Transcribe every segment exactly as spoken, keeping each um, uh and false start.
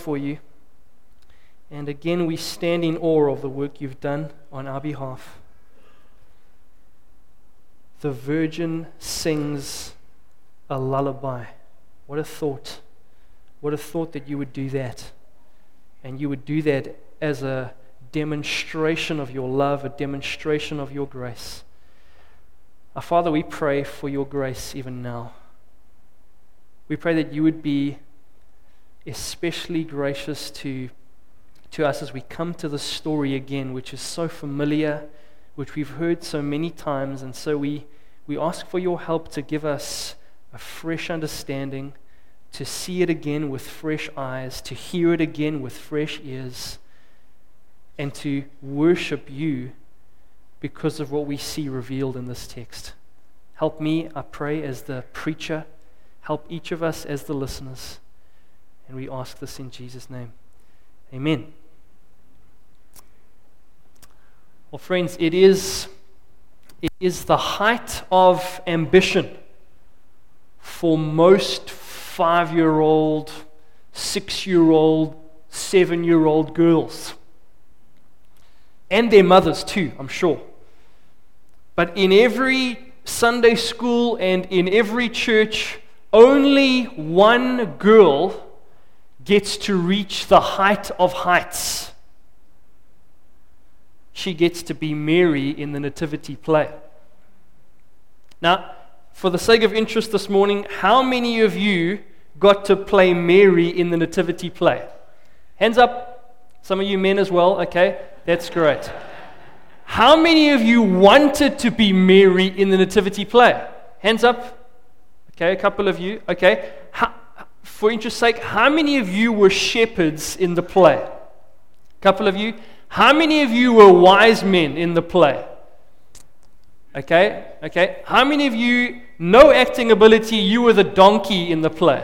for you. And again, we stand in awe of the work you've done on our behalf. The Virgin sings a lullaby. What a thought. What a thought that you would do that. And you would do that as a demonstration of your love, a demonstration of your grace. Our Father, we pray for your grace even now. We pray that you would be especially gracious to, to us as we come to the story again, which is so familiar, which we've heard so many times, and so we, we ask for your help to give us a fresh understanding, to see it again with fresh eyes, to hear it again with fresh ears, and to worship you because of what we see revealed in this text. Help me, I pray, as the preacher. Help each of us as the listeners. And we ask this in Jesus' name. Amen. Well, friends, it is, it is the height of ambition for most five-year-old, six-year-old, seven-year-old girls. And their mothers too, I'm sure. But in every Sunday school and in every church, only one girl gets to reach the height of heights. She gets to be Mary in the nativity play. Now, for the sake of interest this morning, how many of you got to play Mary in the nativity play? Hands up. Some of you men as well. Okay, that's great. How many of you wanted to be Mary in the nativity play? Hands up. Okay, a couple of you. Okay. How, for interest's sake, how many of you were shepherds in the play? A couple of you. How many of you were wise men in the play? Okay, okay. How many of you, no acting ability, you were the donkey in the play?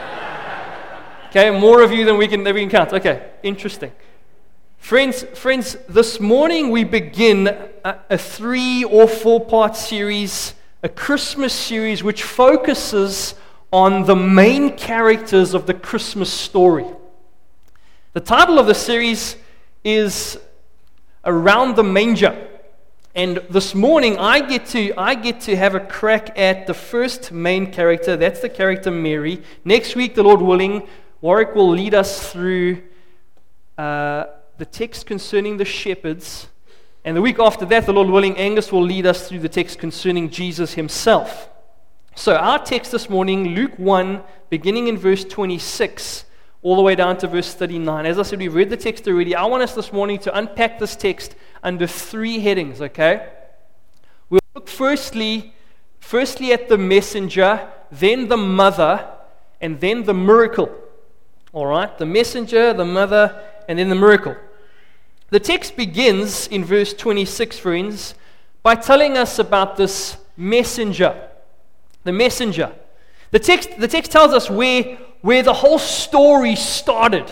Okay, more of you than we can, than we can count. Okay, interesting. Friends, friends, this morning we begin a, a three or four part series, a Christmas series which focuses on the main characters of the Christmas story. The title of the series is Around the Manger. And this morning I get to I get to have a crack at the first main character. That's the character Mary. Next week, the Lord willing, Warwick will lead us through uh, the text concerning the shepherds. And the week after that, the Lord willing, Angus will lead us through the text concerning Jesus himself. So our text this morning, Luke one, beginning in verse twenty-six, all the way down to verse thirty-nine. As I said, we've read the text already. I want us this morning to unpack this text under three headings, okay? We'll look firstly, firstly at the messenger, then the mother, and then the miracle. All right? The messenger, the mother, and then the miracle. The text begins in verse twenty-six, friends, by telling us about this messenger. The messenger. The text, the text tells us where, where the whole story started.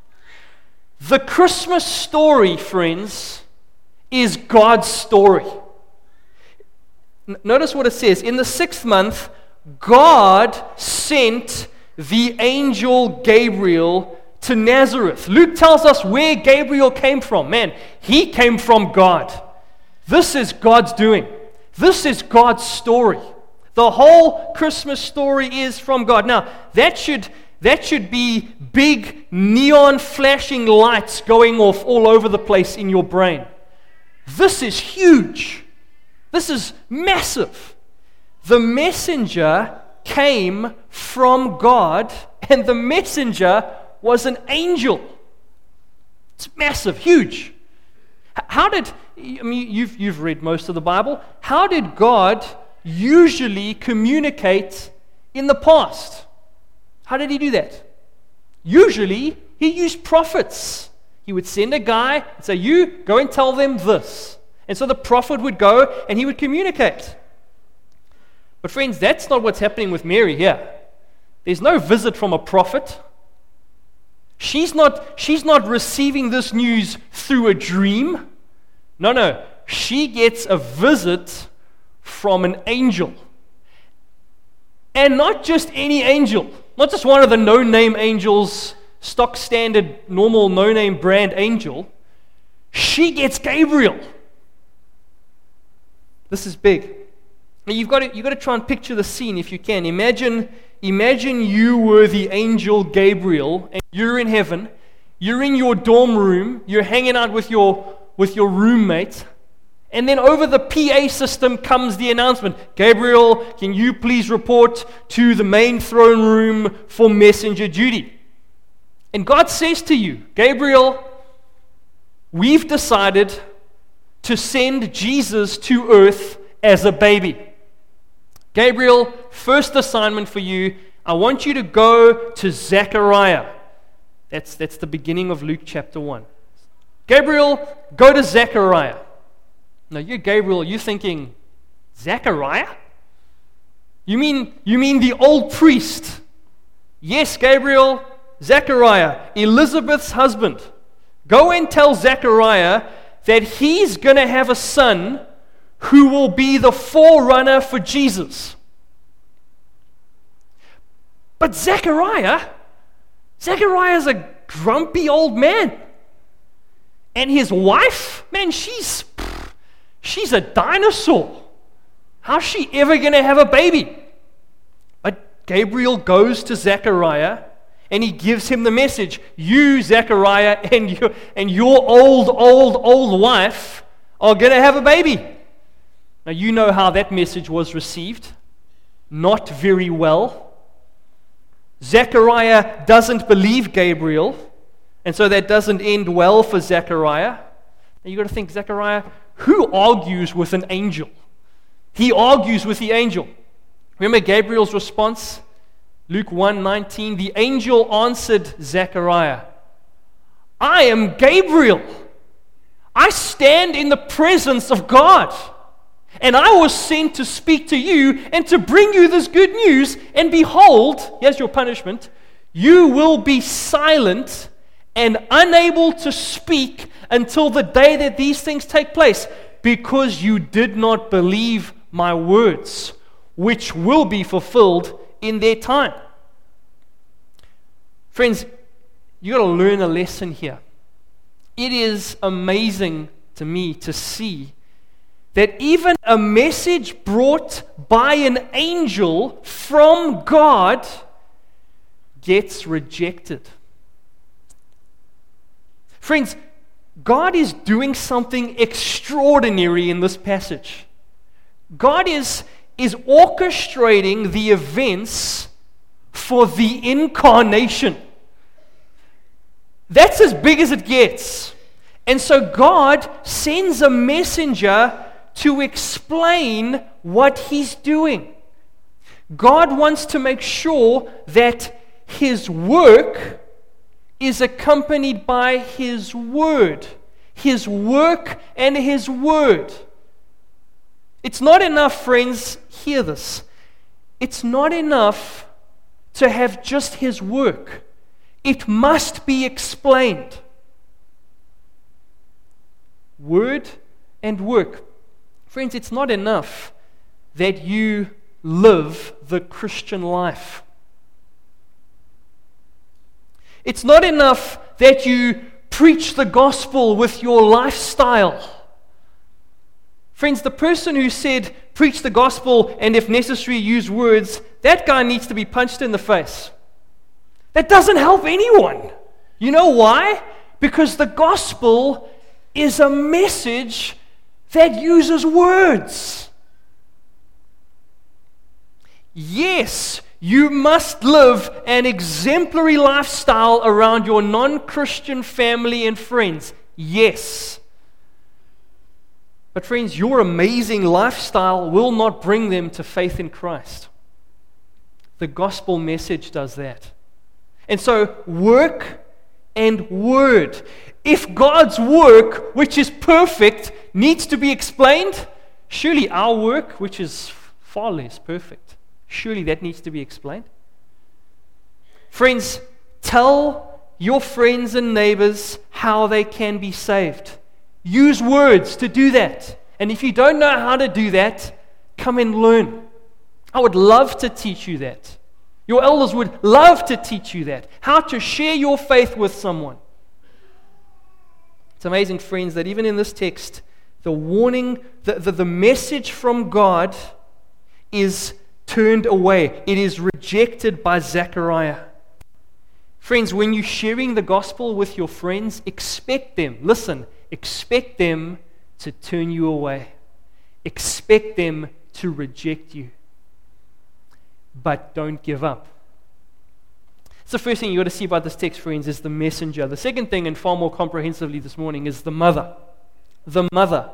The Christmas story, friends, is God's story. N- notice what it says. In the sixth month, God sent the angel Gabriel to Nazareth. Luke tells us where Gabriel came from. Man, he came from God. This is God's doing. This is God's story. The whole Christmas story is from God. Now, that should that should be big neon flashing lights going off all over the place in your brain. This is huge. This is massive. The messenger came from God, and the messenger was an angel. It's massive, huge. How did, I mean, you've, you've read most of the Bible. How did God usually communicate in the past? How did he do that? Usually, he used prophets. He would send a guy and say, you go and tell them this. And so the prophet would go and he would communicate. But friends, that's not what's happening with Mary here. There's no visit from a prophet. She's not, she's not receiving this news through a dream. No, no. She gets a visit from an angel. And not just any angel. Not just one of the no-name angels stock standard, normal, no-name brand angel. She gets Gabriel. This is big. Now you've got to, you've got to try and picture the scene if you can. Imagine, imagine you were the angel Gabriel, and you're in heaven. You're in your dorm room. You're hanging out with your with your roommate. And then over the P A system comes the announcement, Gabriel, can you please report to the main throne room for messenger duty? And God says to you, Gabriel, we've decided to send Jesus to earth as a baby. Gabriel, first assignment for you, I want you to go to Zechariah. That's, that's the beginning of Luke chapter one. Gabriel, go to Zechariah. Now, you're Gabriel, you're thinking, Zechariah? You mean, you mean the old priest? Yes, Gabriel, Zechariah, Elizabeth's husband. Go and tell Zechariah that he's going to have a son who will be the forerunner for Jesus. But Zechariah, Zechariah's a grumpy old man. And his wife, man, she's... She's a dinosaur. How's she ever going to have a baby? But Gabriel goes to Zechariah and he gives him the message. You, Zechariah, and your, and your old, old, old wife are going to have a baby. Now you know how that message was received. Not very well. Zechariah doesn't believe Gabriel, and so that doesn't end well for Zechariah. Now you've got to think, Zechariah, who argues with an angel? He argues with the angel. Remember Gabriel's response? Luke one nineteen, the angel answered Zechariah, I am Gabriel. I stand in the presence of God. And I was sent to speak to you and to bring you this good news. And behold, here's your punishment. You will be silent and unable to speak until the day that these things take place, because you did not believe my words, which will be fulfilled in their time. Friends, you got to learn a lesson here. It is amazing to me to see that even a message brought by an angel from God gets rejected. Friends, God is doing something extraordinary in this passage. God is, is orchestrating the events for the incarnation. That's as big as it gets. And so God sends a messenger to explain what he's doing. God wants to make sure that his work is accompanied by his word. His work and his word. It's not enough, friends, hear this. It's not enough to have just his work. It must be explained. Word and work. Friends, it's not enough that you live the Christian life. It's not enough that you preach the gospel with your lifestyle. Friends, the person who said, preach the gospel and if necessary use words, that guy needs to be punched in the face. That doesn't help anyone. You know why? Because the gospel is a message that uses words. Yes, you must live an exemplary lifestyle around your non-Christian family and friends. Yes. But friends, your amazing lifestyle will not bring them to faith in Christ. The gospel message does that. And so, work and word. If God's work, which is perfect, needs to be explained, surely our work, which is far less perfect, surely that needs to be explained. Friends, tell your friends and neighbors how they can be saved. Use words to do that. And if you don't know how to do that, come and learn. I would love to teach you that. Your elders would love to teach you that, how to share your faith with someone. It's amazing, friends, that even in this text, the warning, the, the, the message from God is turned away. It is rejected by Zechariah. Friends, when you're sharing the gospel with your friends, expect them, listen, expect them to turn you away. Expect them to reject you. But don't give up. So the first thing you got to see about this text, friends, is the messenger. The second thing, and far more comprehensively this morning, is the mother. The mother.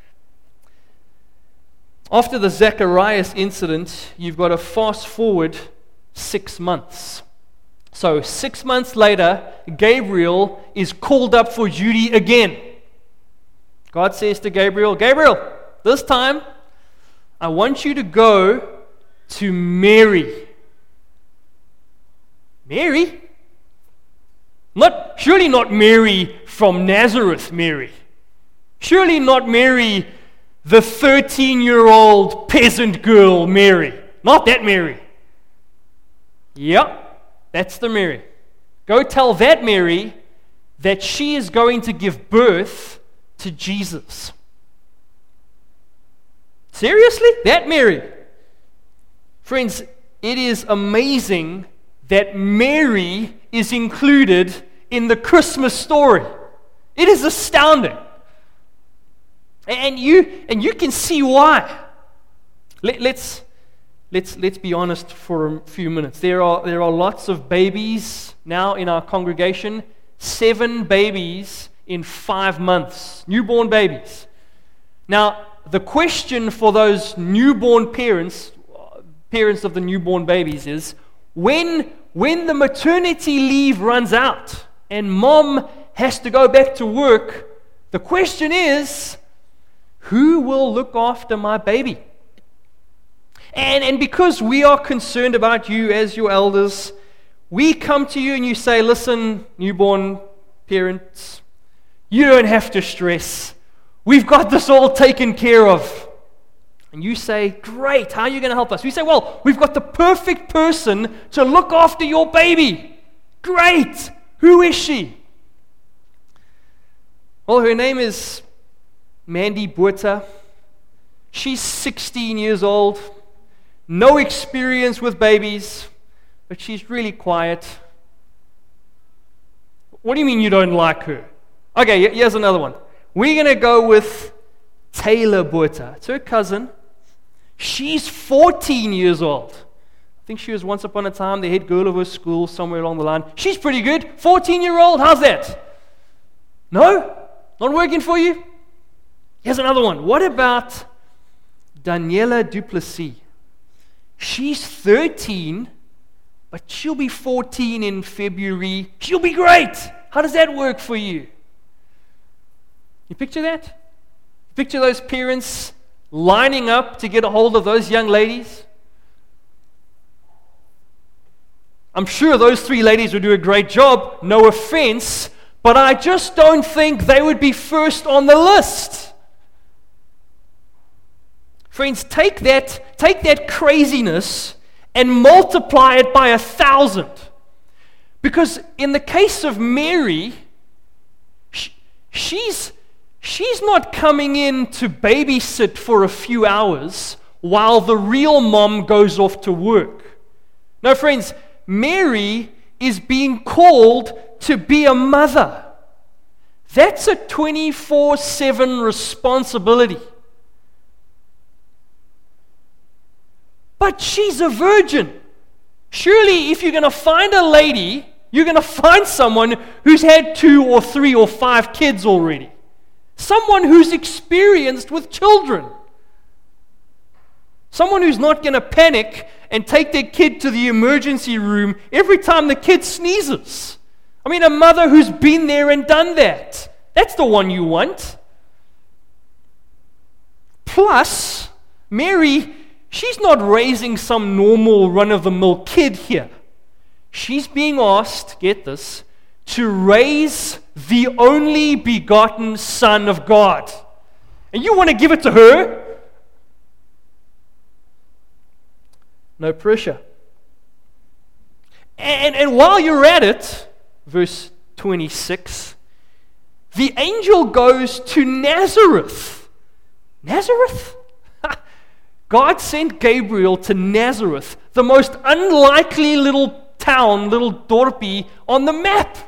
After the Zacharias incident, you've got to fast forward six months. So six months later, Gabriel is called up for duty again. God says to Gabriel, Gabriel, this time, I want you to go to Mary. Mary? Not, surely not Mary from Nazareth, Mary. Surely not Mary, the thirteen-year-old peasant girl, Mary. Not that Mary. Yep, that's the Mary. Go tell that Mary that she is going to give birth to Jesus. Seriously? That Mary? Friends, it is amazing that Mary is included in the Christmas story. It is astounding. And you and you can see why. Let, let's let's let's be honest for a few minutes. There are there are lots of babies now in our congregation. Seven babies in five months, newborn babies. Now, the question for those newborn parents, parents of the newborn babies, is when when the maternity leave runs out and mom has to go back to work, the question is, who will look after my baby? And, and because we are concerned about you as your elders, we come to you and you say, listen, newborn parents, you don't have to stress. We've got this all taken care of. And you say, great, how are you going to help us? We say, well, we've got the perfect person to look after your baby. Great. Who is she? Well, her name is Mandy Botha. She's sixteen years old, no experience with babies, but she's really quiet. What do you mean you don't like her? Okay, here's another one. We're going to go with Taylor Botha. It's her cousin. She's fourteen years old. I think she was once upon a time the head girl of her school somewhere along the line. She's pretty good. fourteen-year-old, how's that? No? Not working for you? Here's another one. What about Daniela Duplessis? She's thirteen, but she'll be fourteen in February. She'll be great. How does that work for you? You picture that? Picture those parents lining up to get a hold of those young ladies. I'm sure those three ladies would do a great job, no offense, but I just don't think they would be first on the list. Friends, take that, take that craziness and multiply it by a thousand. Because in the case of Mary, she, she's She's not coming in to babysit for a few hours while the real mom goes off to work. No, friends, Mary is being called to be a mother. That's a twenty-four seven responsibility. But she's a virgin. Surely, if you're going to find a lady, you're going to find someone who's had two or three or five kids already. Someone who's experienced with children. Someone who's not going to panic and take their kid to the emergency room every time the kid sneezes. I mean, a mother who's been there and done that. That's the one you want. Plus, Mary, she's not raising some normal run-of-the-mill kid here. She's being asked, get this, to raise the only begotten Son of God. And you want to give it to her? No pressure. And, and while you're at it, verse twenty-six, the angel goes to Nazareth. Nazareth? God sent Gabriel to Nazareth, the most unlikely little town, little dorpy on the map.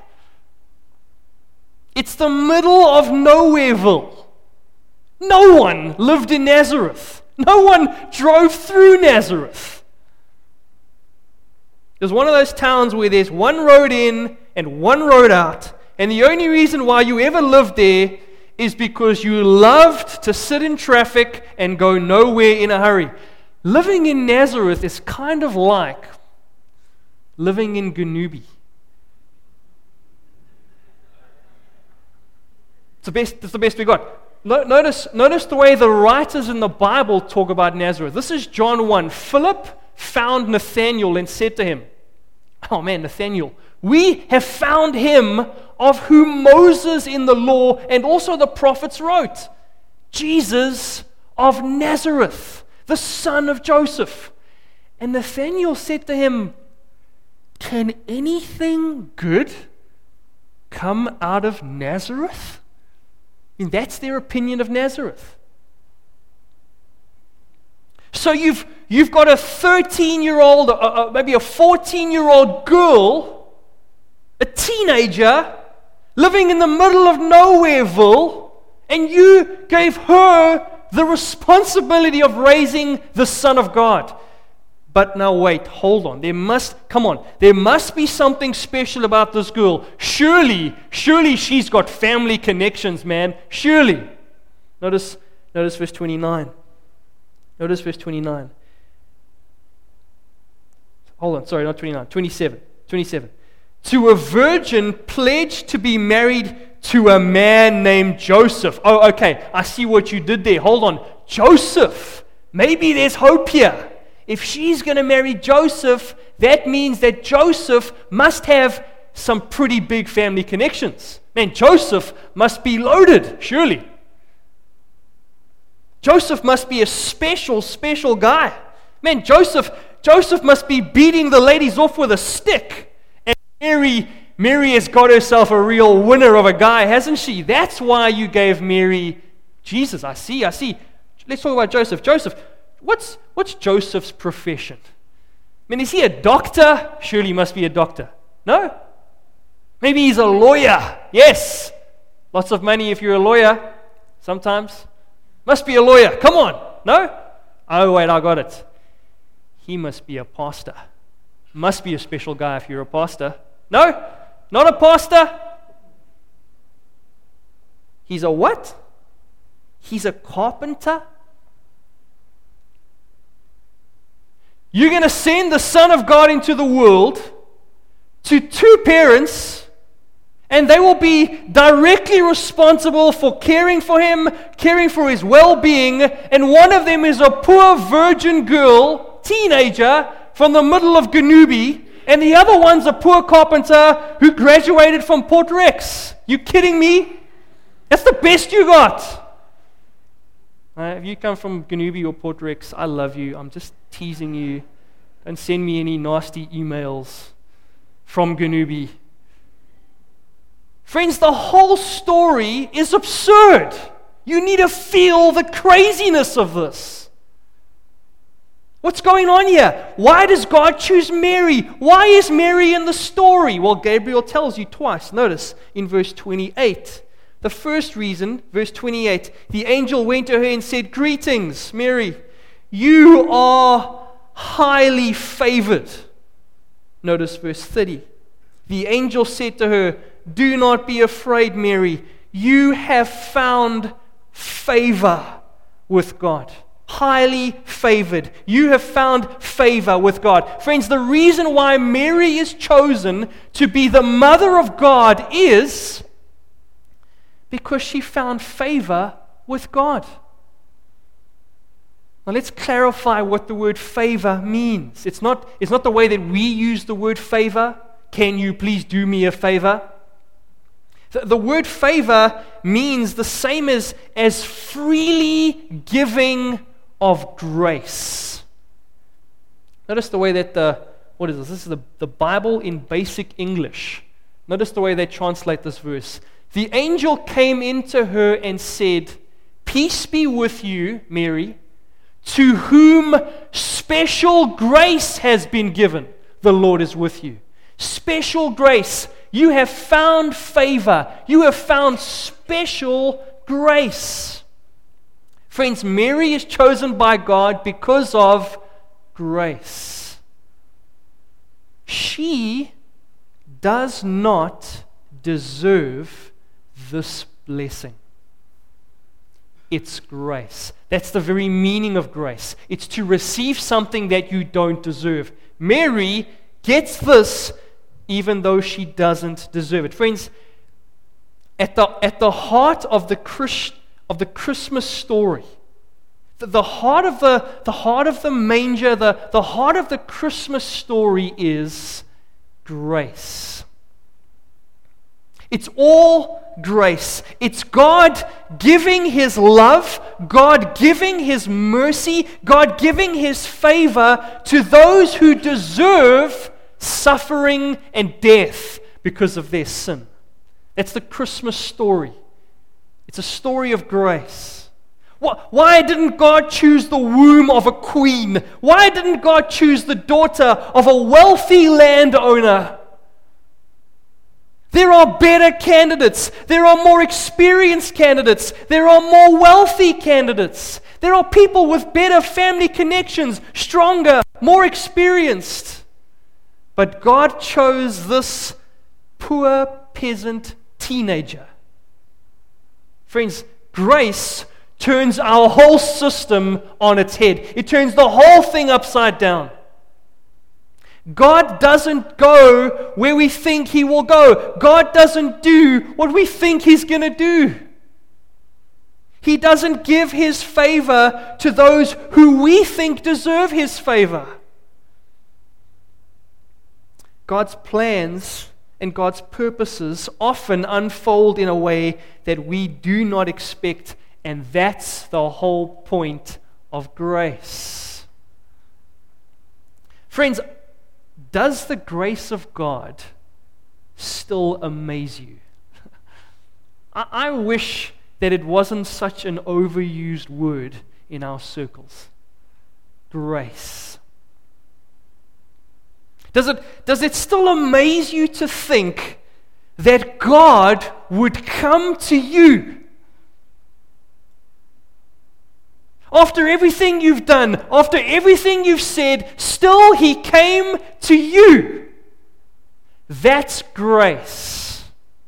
It's the middle of nowhereville. No one lived in Nazareth. No one drove through Nazareth. It was one of those towns where there's one road in and one road out, and the only reason why you ever lived there is because you loved to sit in traffic and go nowhere in a hurry. Living in Nazareth is kind of like living in Ganubi. It's the best, it's the best we got. No, notice, notice the way the writers in the Bible talk about Nazareth. This is John one. Philip found Nathanael and said to him, oh man, Nathanael, we have found him of whom Moses in the law and also the prophets wrote, Jesus of Nazareth, the son of Joseph. And Nathanael said to him, can anything good come out of Nazareth? I mean, that's their opinion of Nazareth. So you've you've got a thirteen-year-old, uh, uh, maybe a fourteen-year-old girl, a teenager, living in the middle of nowhereville, and you gave her the responsibility of raising the Son of God. But now wait, hold on. There must, come on, there must be something special about this girl. Surely, surely she's got family connections, man. Surely. Notice, notice verse twenty-nine. Notice verse twenty-nine. Hold on, sorry, not twenty-nine, twenty-seven. twenty-seven. To a virgin pledged to be married to a man named Joseph. Oh, okay, I see what you did there. Hold on. Joseph. Maybe there's hope here. If she's going to marry Joseph, that means that Joseph must have some pretty big family connections. Man, Joseph must be loaded, surely. Joseph must be a special, special guy. Man, Joseph, Joseph must be beating the ladies off with a stick. And Mary, Mary has got herself a real winner of a guy, hasn't she? That's why you gave Mary Jesus. I see, I see. Let's talk about Joseph. Joseph, what's what's Joseph's profession? I mean, is he a doctor? Surely he must be a doctor. No? Maybe he's a lawyer. Yes. Lots of money if you're a lawyer. Sometimes. Must be a lawyer. Come on. No? Oh, wait, I got it. He must be a pastor. Must be a special guy if you're a pastor. No? Not a pastor? He's a what? He's a carpenter? You're going to send the Son of God into the world to two parents, and they will be directly responsible for caring for him, caring for his well-being, and one of them is a poor virgin girl, teenager, from the middle of Ganubi, and the other one's a poor carpenter who graduated from Port Rex. You kidding me? That's the best you got. Uh, if you come from Ganubi or Port Rex, I love you. I'm just teasing you. Don't send me any nasty emails from Ganubi. Friends, the whole story is absurd. You need to feel the craziness of this. What's going on here? Why does God choose Mary? Why is Mary in the story? Well, Gabriel tells you twice. Notice in verse twenty-eight. The first reason, verse twenty-eight, the angel went to her and said, greetings, Mary. You are highly favored. Notice verse thirty. The angel said to her, do not be afraid, Mary. You have found favor with God. Highly favored. You have found favor with God. Friends, the reason why Mary is chosen to be the mother of God is because she found favor with God. Now let's clarify what the word favor means. It's not, it's not the way that we use the word favor. Can you please do me a favor? The, the word favor means the same as, as freely giving of grace. Notice the way that the what is this? This is the, the Bible in basic English. Notice the way they translate this verse. The angel came into her and said, "Peace be with you, Mary, to whom special grace has been given. The Lord is with you." Special grace. You have found favor. You have found special grace. Friends, Mary is chosen by God because of grace. She does not deserve this blessing. It's grace. That's the very meaning of grace. It's to receive something that you don't deserve. Mary gets this even though she doesn't deserve it. Friends, at the, at the heart of the, Christ, of the Christmas story, the, the, heart of the, the heart of the manger, the, the heart of the Christmas story is grace. It's all grace. It's God giving His love, God giving His mercy, God giving His favor to those who deserve suffering and death because of their sin. That's the Christmas story. It's a story of grace. Why didn't God choose the womb of a queen? Why didn't God choose the daughter of a wealthy landowner? There are better candidates. There are more experienced candidates. There are more wealthy candidates. There are people with better family connections, stronger, more experienced. But God chose this poor peasant teenager. Friends, grace turns our whole system on its head. It turns the whole thing upside down. God doesn't go where we think He will go. God doesn't do what we think He's going to do. He doesn't give His favor to those who we think deserve His favor. God's plans and God's purposes often unfold in a way that we do not expect, and that's the whole point of grace. Friends, does the grace of God still amaze you? I, I wish that it wasn't such an overused word in our circles. Grace. Does it, does it still amaze you to think that God would come to you? After everything you've done, after everything you've said, still He came to you. That's grace.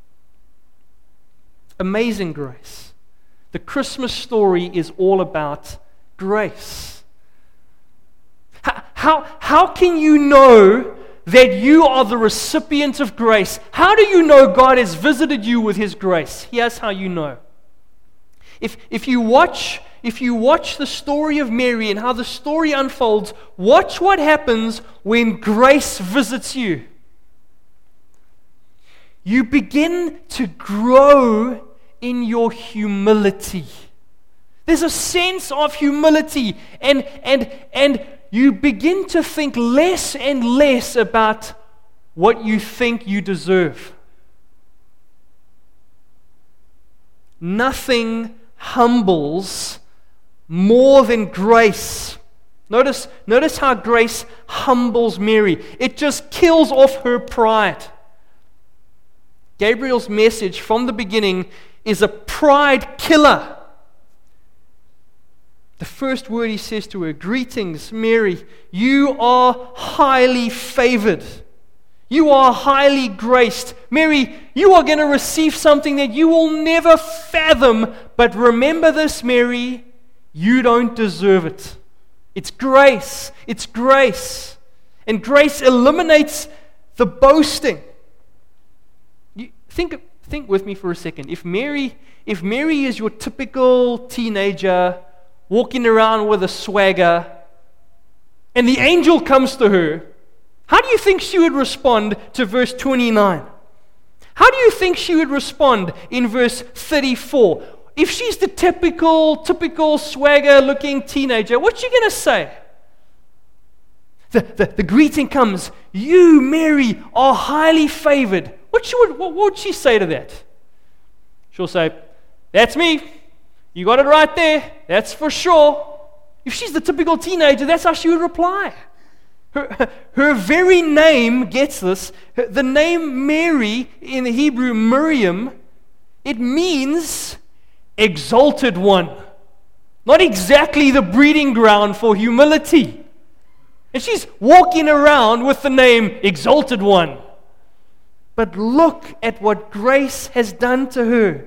Amazing grace. The Christmas story is all about grace. How, how, how can you know that you are the recipient of grace? How do you know God has visited you with His grace? Here's how you know. If, if you watch, if you watch the story of Mary and how the story unfolds, watch what happens when grace visits you. You begin to grow in your humility. There's a sense of humility, and and and you begin to think less and less about what you think you deserve. Nothing humbles more than grace. Notice, notice how grace humbles Mary. It just kills off her pride. Gabriel's message from the beginning is a pride killer. The first word he says to her, "Greetings, Mary, you are highly favored. You are highly graced. Mary, you are going to receive something that you will never fathom. But remember this, Mary, you don't deserve it. It's grace. It's grace. And grace eliminates the boasting." You think, think with me for a second. If Mary, if Mary is your typical teenager walking around with a swagger, and the angel comes to her, how do you think she would respond to verse twenty-nine? How do you think she would respond in verse thirty-four? If she's the typical, typical swagger-looking teenager, what's she going to say? The, the, the greeting comes, "You, Mary, are highly favored." What, she would, what would she say to that? She'll say, "That's me. You got it right there. That's for sure." If she's the typical teenager, that's how she would reply. Her, her very name, gets this, her, the name Mary in the Hebrew, Miriam, it means exalted one. Not exactly the breeding ground for humility. And she's walking around with the name Exalted One. But look at what grace has done to her.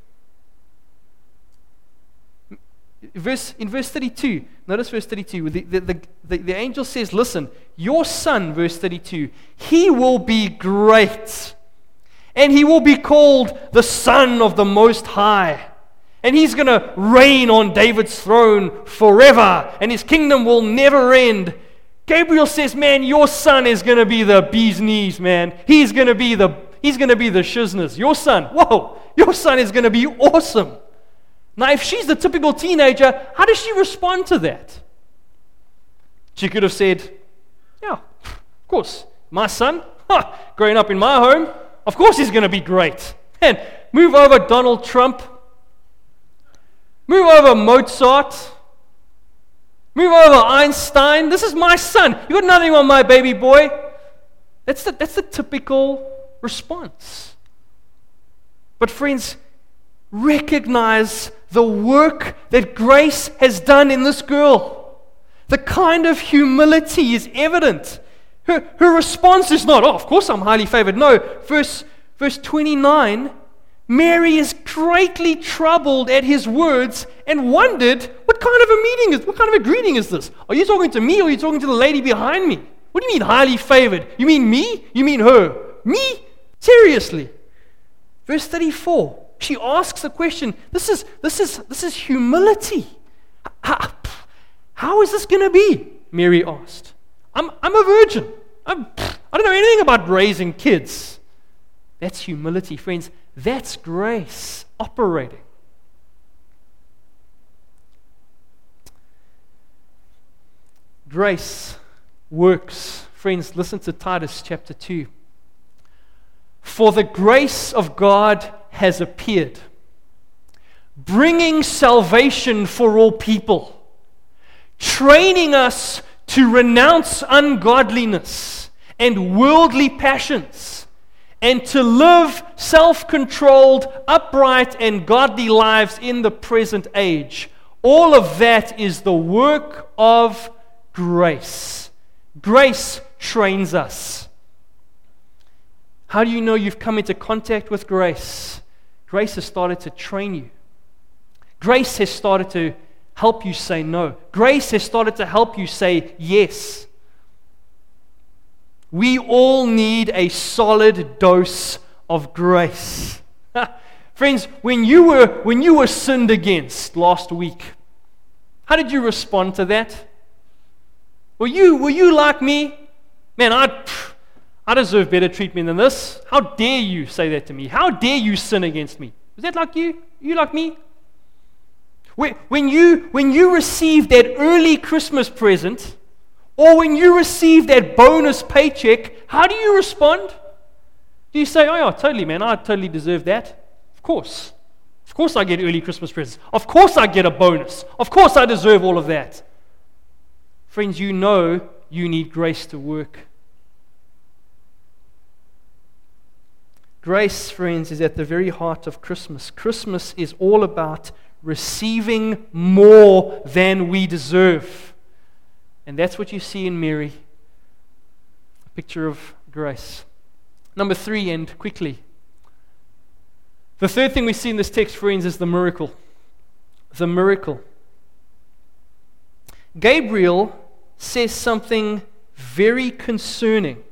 Verse, in verse thirty-two, notice verse thirty-two, the, the, the, the, the angel says, "Listen, your son," verse thirty-two, "he will be great, and he will be called the Son of the Most High. And he's going to reign on David's throne forever, and his kingdom will never end." Gabriel says, "Man, your son is going to be the bee's knees, man. He's going to be the he's going to be the shizness. Your son, whoa, your son is going to be awesome." Now, if she's the typical teenager, how does she respond to that? She could have said, "Yeah, of course, my son, huh, growing up in my home, of course he's going to be great. And move over Donald Trump, move over Mozart, move over Einstein. This is my son. You got nothing on my baby boy." That's the, that's the typical response. But friends, recognize the work that grace has done in this girl. The kind of humility is evident. Her, her response is not, "Oh, of course I'm highly favored." No, verse, verse twenty-nine, Mary is greatly troubled at his words and wondered, what kind of a meeting is, what kind of a greeting is this? Are you talking to me or are you talking to the lady behind me? What do you mean highly favored? You mean me? You mean her? Me? Seriously? Verse thirty-four, she asks the question. This is this is this is humility. How, how is this going to be? Mary asked. I'm I'm a virgin. I'm, I don't know anything about raising kids. That's humility, friends. That's grace operating. Grace works. Friends, listen to Titus chapter two. "For the grace of God has appeared, bringing salvation for all people, training us to renounce ungodliness and worldly passions, and to live self-controlled, upright, and godly lives in the present age. All of that is the work of grace." Grace trains us. How do you know you've come into contact with grace? Grace has started to train you. Grace has started to help you say no. Grace has started to help you say yes. We all need a solid dose of grace. Friends, when you were when you were sinned against last week, how did you respond to that? Were you were you like me? Man, I I deserve better treatment than this. How dare you say that to me? How dare you sin against me? Was that like you? You like me? When you when you received that early Christmas present, or when you received that bonus paycheck, how do you respond? Do you say, "Oh yeah, totally, man, I totally deserve that"? Of course. Of course I get early Christmas presents. Of course I get a bonus. Of course I deserve all of that. Friends, you know you need grace to work. Grace, friends, is at the very heart of Christmas. Christmas is all about receiving more than we deserve. And that's what you see in Mary. A picture of grace. Number three, and quickly. The third thing we see in this text, friends, is the miracle. The miracle. Gabriel says something very concerning,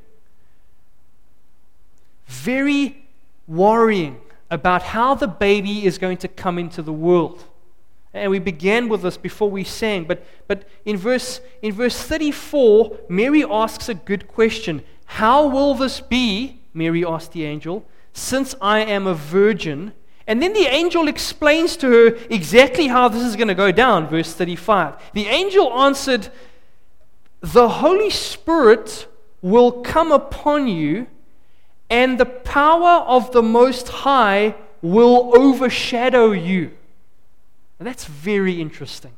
very worrying about how the baby is going to come into the world. And we began with this before we sang, but but in verse in verse thirty-four, Mary asks a good question. "How will this be?" Mary asked the angel, "since I am a virgin?" And then the angel explains to her exactly how this is going to go down, verse thirty-five. The angel answered, the Holy Spirit will come upon you, and the power of the Most High will overshadow you. And that's very interesting.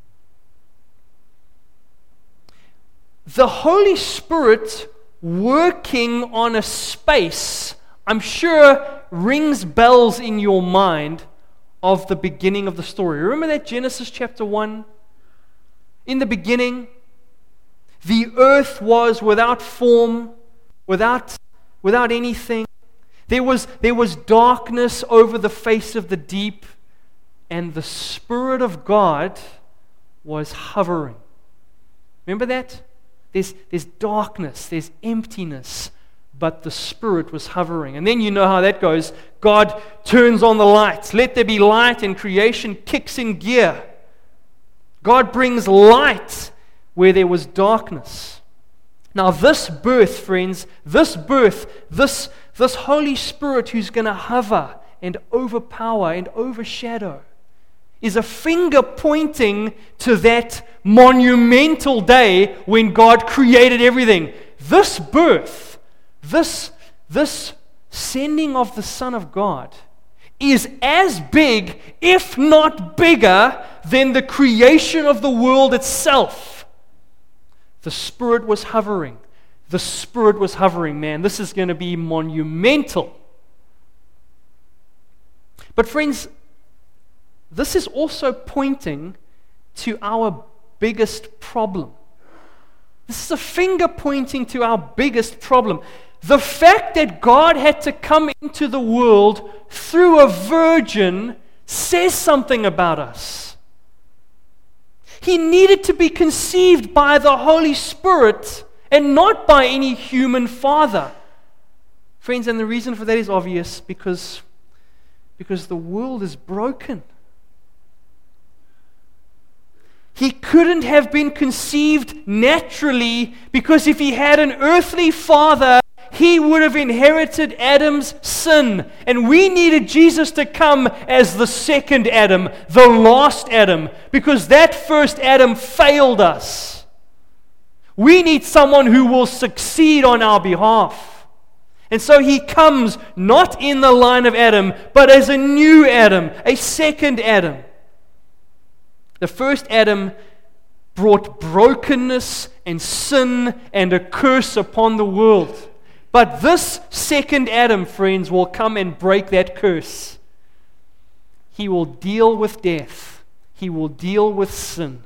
The Holy Spirit working on a space, I'm sure, rings bells in your mind of the beginning of the story. Remember that Genesis chapter one? In the beginning, the earth was without form, without, without anything. There was, there was darkness over the face of the deep, and the Spirit of God was hovering. Remember that? There's, there's darkness, there's emptiness, but the Spirit was hovering. And then you know how that goes. God turns on the lights. Let there be light, and creation kicks in gear. God brings light where there was darkness. Now this birth, friends, this birth, this, this Holy Spirit who's going to hover and overpower and overshadow, is a finger pointing to that monumental day when God created everything. This birth, this, this sending of the Son of God is as big, if not bigger, than the creation of the world itself. The Spirit was hovering. The Spirit was hovering, man. This is going to be monumental. But friends, this is also pointing to our biggest problem. This is a finger pointing to our biggest problem. The fact that God had to come into the world through a virgin says something about us. He needed to be conceived by the Holy Spirit and not by any human father. Friends, and the reason for that is obvious, because, because the world is broken. He couldn't have been conceived naturally, because if he had an earthly father, he would have inherited Adam's sin. And we needed Jesus to come as the second Adam, the last Adam, because that first Adam failed us. We need someone who will succeed on our behalf. And so he comes not in the line of Adam, but as a new Adam, a second Adam. The first Adam brought brokenness and sin and a curse upon the world. But this second Adam, friends, will come and break that curse. He will deal with death. He will deal with sin.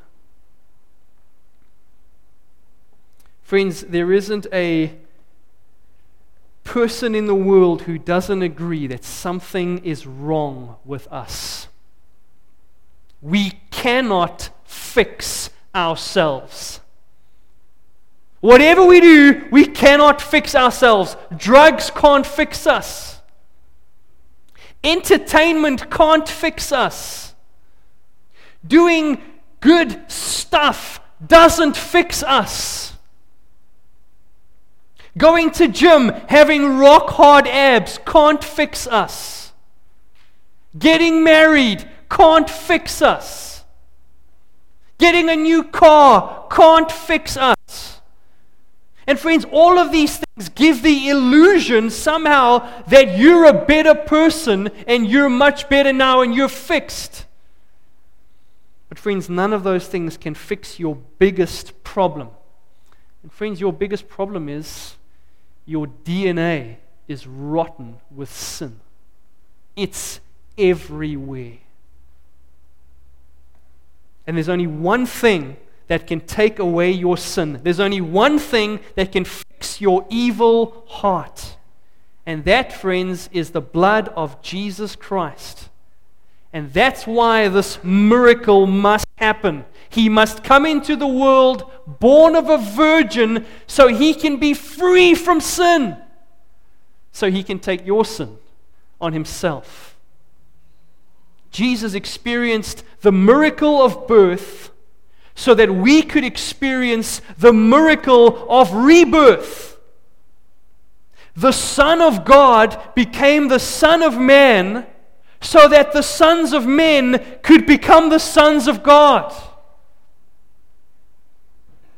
Friends, there isn't a person in the world who doesn't agree that something is wrong with us. We cannot fix ourselves. Whatever we do, we cannot fix ourselves. Drugs can't fix us. Entertainment can't fix us. Doing good stuff doesn't fix us. Going to gym, having rock hard abs can't fix us. Getting married can't fix us. Getting a new car can't fix us. And friends, all of these things give the illusion somehow that you're a better person and you're much better now and you're fixed. But friends, none of those things can fix your biggest problem. And friends, your biggest problem is your D N A is rotten with sin. It's everywhere. And there's only one thing that can take away your sin. There's only one thing that can fix your evil heart. And that, friends, is the blood of Jesus Christ. And that's why this miracle must happen. He must come into the world born of a virgin so he can be free from sin. So he can take your sin on himself. Jesus experienced the miracle of birth so that we could experience the miracle of rebirth. The Son of God became the Son of Man so that the sons of men could become the sons of God.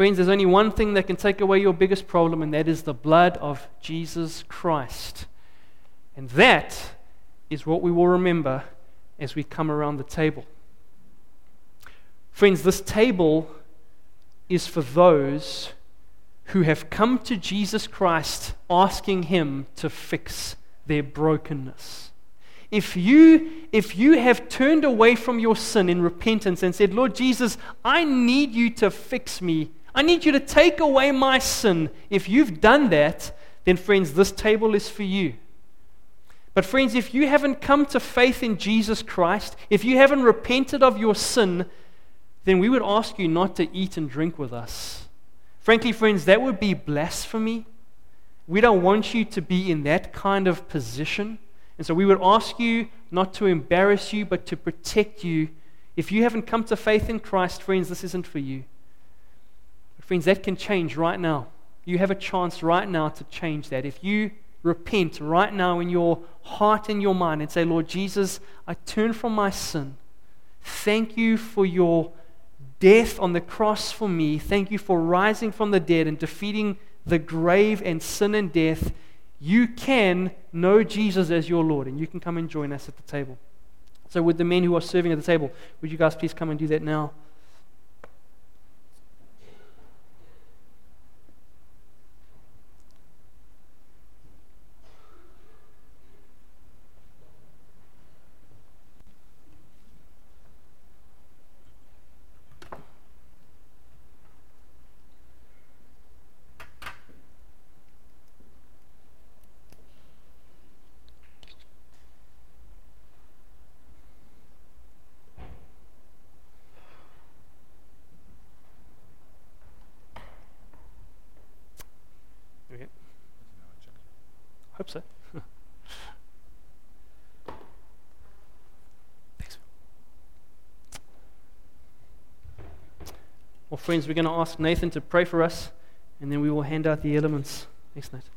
Friends, there's only one thing that can take away your biggest problem, and that is the blood of Jesus Christ. And that is what we will remember as we come around the table. Friends, this table is for those who have come to Jesus Christ asking Him to fix their brokenness. If you, if you have turned away from your sin in repentance and said, Lord Jesus, I need you to fix me. I need you to take away my sin. If you've done that, then friends, this table is for you. But friends, if you haven't come to faith in Jesus Christ, if you haven't repented of your sin, then we would ask you not to eat and drink with us. Frankly, friends, that would be blasphemy. We don't want you to be in that kind of position. And so we would ask you not to embarrass you, but to protect you. If you haven't come to faith in Christ, friends, this isn't for you. But friends, that can change right now. You have a chance right now to change that. If you repent right now in your heart and your mind and say, Lord Jesus, I turn from my sin. Thank you for your death on the cross for me. Thank you for rising from the dead and defeating the grave and sin and death. You can know Jesus as your Lord, and you can come and join us at the table. So with the men who are serving at the table, would you guys please come and do that now? Hope so. Thanks. Well, friends, we're going to ask Nathan to pray for us, and then we will hand out the elements. Thanks, Nathan.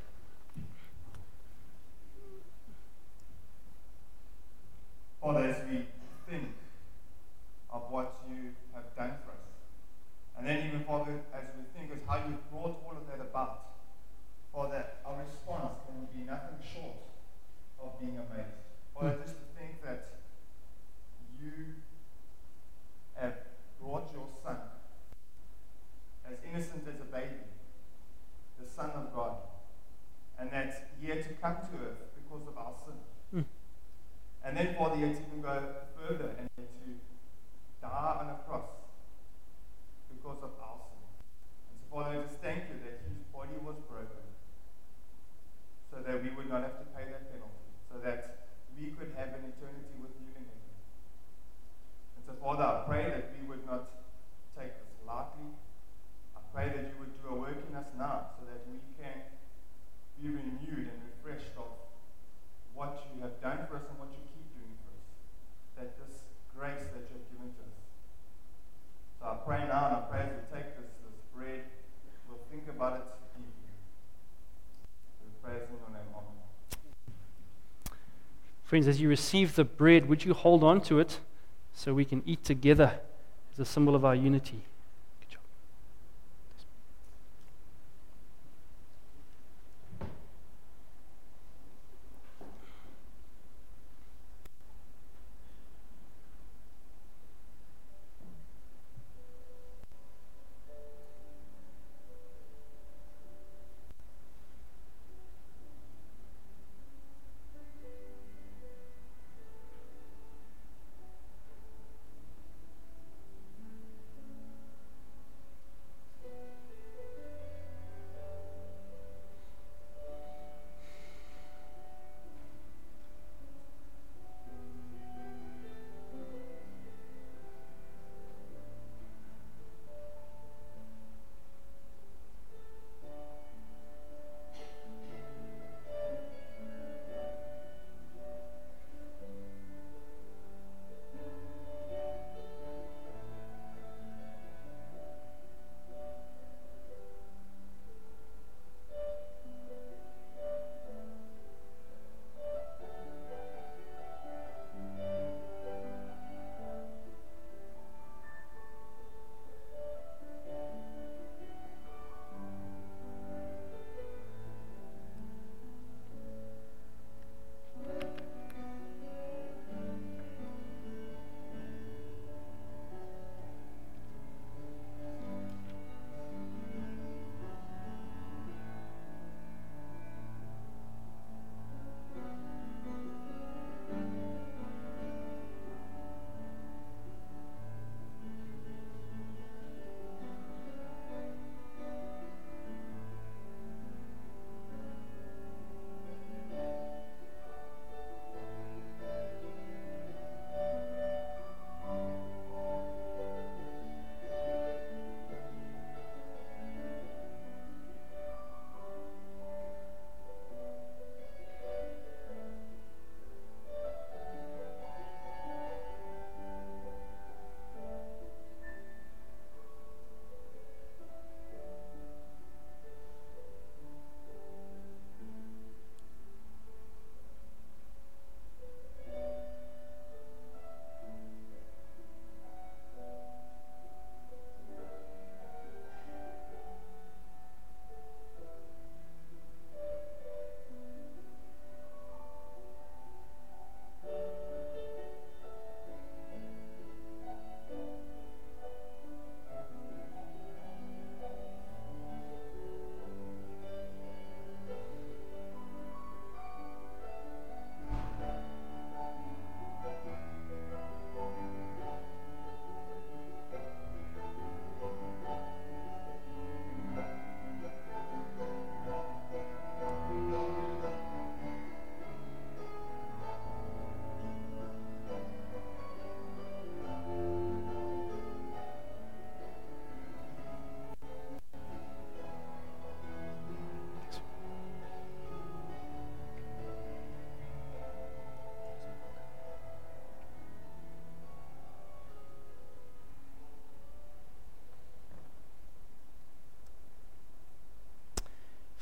Father, as we think of what you have done for us, and then even, Father, as we think of how you brought all of that about, Father, our response can be nothing short of being amazed. Father, just to think that you have brought your Son, as innocent as a baby, the Son of God, and that he had to come to earth because of our sin. Mm. And then, Father, you had to even go further and you had to die on a cross because of our sin. And so, Father, I just thank you that his body was broken, so that we would not have to pay that penalty, so that we could have an eternity with you in heaven. And so, Father, I pray that we would not take this lightly. I pray that you would do a work in us now, so that we can be renewed and refreshed of what you have done for us and what you keep doing for us. That this grace that you have given to us. So I pray now, and I pray as we take this, this bread, we'll think about it deeply. Friends, as you receive the bread, would you hold on to it so we can eat together as a symbol of our unity? Good job.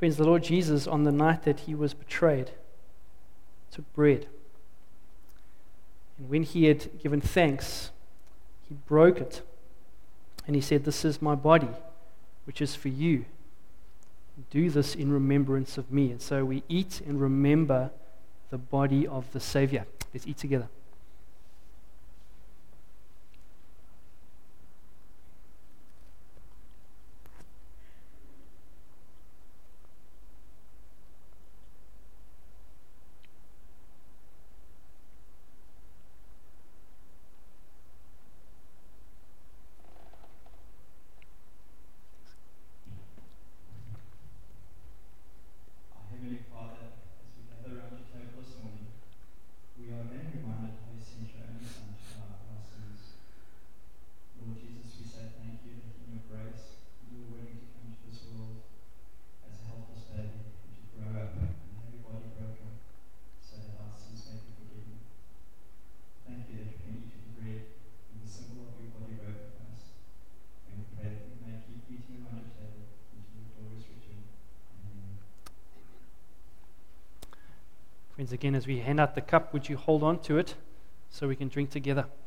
Friends, the Lord Jesus, on the night that he was betrayed, took bread. And when he had given thanks, he broke it. And he said, "This is my body, which is for you. Do this in remembrance of me." And so we eat and remember the body of the Savior. Let's eat together. Friends, again, as we hand out the cup, would you hold on to it so we can drink together?